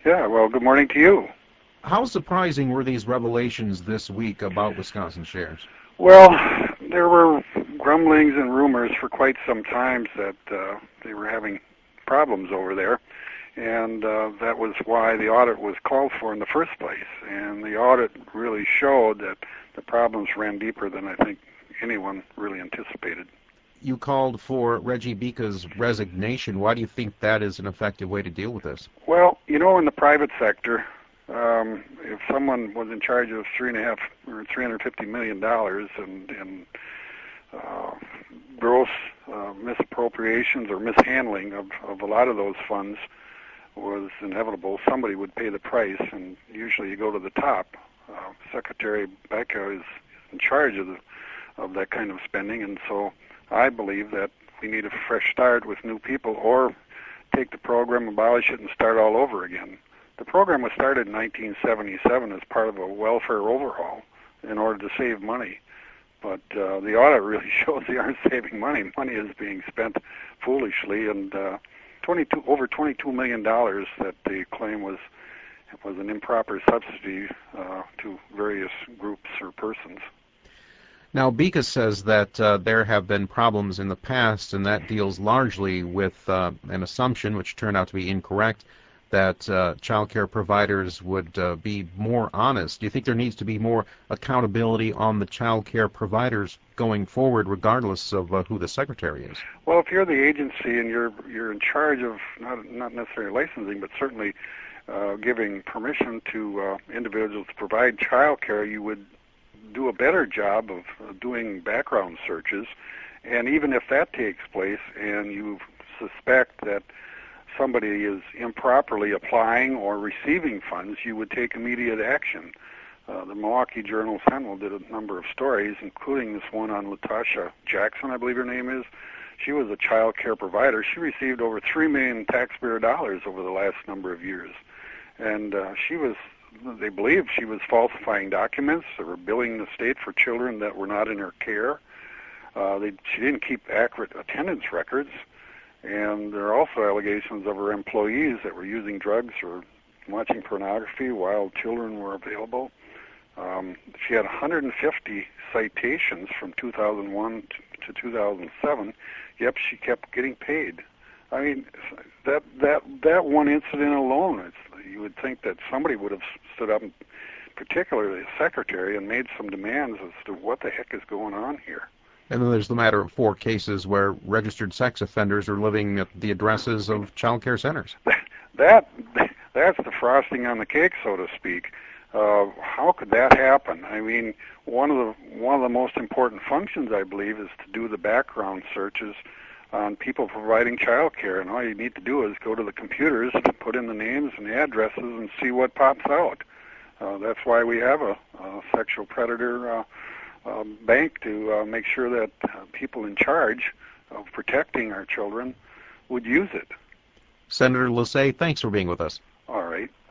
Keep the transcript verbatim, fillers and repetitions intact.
Yeah, well, good morning to you. How surprising were these revelations this week about Wisconsin shares? Well, there were grumblings and rumors for quite some time that uh, they were having problems over there, and uh, that was why the audit was called for in the first place. And the audit really showed that the problems ran deeper than I think anyone really anticipated. You called for Reggie Bika's resignation. Why do you think that is an effective way to deal with this? Well, you know, in the private sector, um, if someone was in charge of three and a half or three hundred fifty million dollars and, and uh, gross uh, misappropriations or mishandling of, of a lot of those funds was inevitable, somebody would pay the price, and usually you go to the top. Uh, Secretary Becca is in charge of the, of that kind of spending, and so I believe that we need a fresh start with new people, or take the program, abolish it, and start all over again. The program was started in nineteen seventy-seven as part of a welfare overhaul in order to save money. But uh, the audit really shows they aren't saving money. Money is being spent foolishly, and uh, twenty-two over twenty-two million dollars that they claim was was an improper subsidy uh, to various groups or persons. Now, Bika says that uh, there have been problems in the past, and that deals largely with uh, an assumption, which turned out to be incorrect, that uh, child care providers would uh, be more honest. Do you think there needs to be more accountability on the child care providers going forward, regardless of uh, who the secretary is? Well, if you're the agency and you're you're in charge of not not necessarily licensing, but certainly uh, giving permission to uh, individuals to provide child care, you would do a better job of uh, doing background searches. And even if that takes place and you suspect that somebody is improperly applying or receiving funds, you would take immediate action. Uh, the Milwaukee Journal-Sentinel did a number of stories, including this one on Latasha Jackson, I believe her name is. She was a child care provider. She received over three million taxpayer dollars over the last number of years. And uh, she was, they believe she was falsifying documents or billing the state for children that were not in her care. Uh, they, she didn't keep accurate attendance records. And there are also allegations of her employees that were using drugs or watching pornography while children were available. Um, she had one hundred fifty citations from two thousand one to, to two thousand seven, yet she kept getting paid. I mean, that that that one incident alone, it's, you would think that somebody would have stood up, particularly the secretary, and made some demands as to what the heck is going on here. And then there's the matter of four cases where registered sex offenders are living at the addresses of child care centers. That that's the frosting on the cake, so to speak. Uh, how could that happen? I mean, one of the one of the most important functions, I believe, is to do the background searches on people providing child care. And all you need to do is go to the computers, put in the names and the addresses, and see what pops out. Uh, that's why we have a, a sexual predator uh, uh, bank to uh, make sure that uh, people in charge of protecting our children would use it. Senator Losay, thanks for being with us. All right.